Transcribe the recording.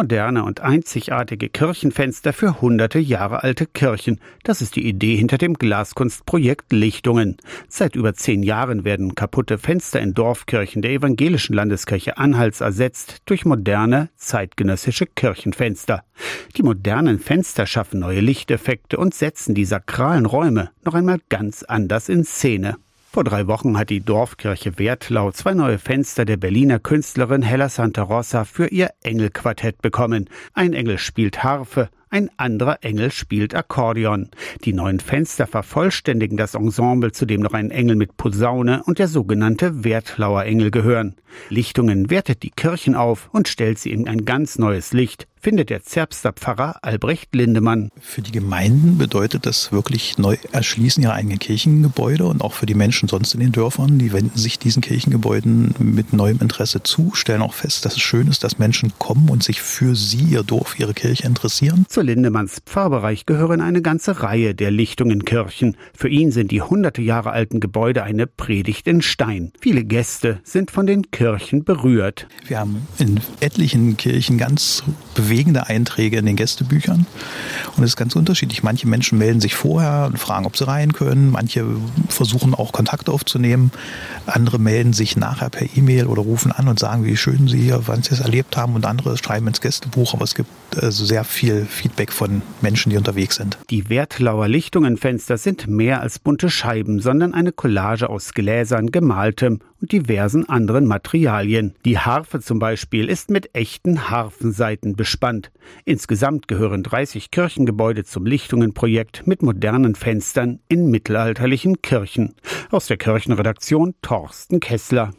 Moderne und einzigartige Kirchenfenster für hunderte Jahre alte Kirchen. Das ist die Idee hinter dem Glaskunstprojekt Lichtungen. Seit über 10 Jahren werden kaputte Fenster in Dorfkirchen der evangelischen Landeskirche Anhalts ersetzt durch moderne, zeitgenössische Kirchenfenster. Die modernen Fenster schaffen neue Lichteffekte und setzen die sakralen Räume noch einmal ganz anders in Szene. Vor 3 Wochen hat die Dorfkirche Wertlau 2 neue Fenster der Berliner Künstlerin Hella Santa Rosa für ihr Engelquartett bekommen. Ein Engel spielt Harfe, ein anderer Engel spielt Akkordeon. Die neuen Fenster vervollständigen das Ensemble, zu dem noch ein Engel mit Posaune und der sogenannte Wertlauer Engel gehören. Lichtungen wertet die Kirchen auf und stellt sie in ein ganz neues Licht, findet der Zerbster Pfarrer Albrecht Lindemann. Für die Gemeinden bedeutet das wirklich neu erschließen ihre eigenen Kirchengebäude und auch für die Menschen sonst in den Dörfern. Die wenden sich diesen Kirchengebäuden mit neuem Interesse zu, stellen auch fest, dass es schön ist, dass Menschen kommen und sich für sie, ihr Dorf, ihre Kirche interessieren. Zu Lindemanns Pfarrbereich gehören eine ganze Reihe der Lichtungenkirchen. Für ihn sind die hunderte Jahre alten Gebäude eine Predigt in Stein. Viele Gäste sind von den Kirchen berührt. Wir haben in etlichen Kirchen ganz bewegende Einträge in den Gästebüchern. Und es ist ganz unterschiedlich. Manche Menschen melden sich vorher und fragen, ob sie rein können. Manche versuchen auch Kontakt aufzunehmen. Andere melden sich nachher per E-Mail oder rufen an und sagen, wie schön sie hier, wann sie es erlebt haben. Und andere schreiben ins Gästebuch. Aber es gibt sehr viel Feedback von Menschen, die unterwegs sind. Die Wertlauer Lichtungenfenster sind mehr als bunte Scheiben, sondern eine Collage aus Gläsern, gemaltem und diversen anderen Materialien. Die Harfe zum Beispiel ist mit echten Harfensaiten bespannt. Insgesamt gehören 30 Kirchengebäude zum Lichtungenprojekt mit modernen Fenstern in mittelalterlichen Kirchen. Aus der Kirchenredaktion Thorsten Kessler.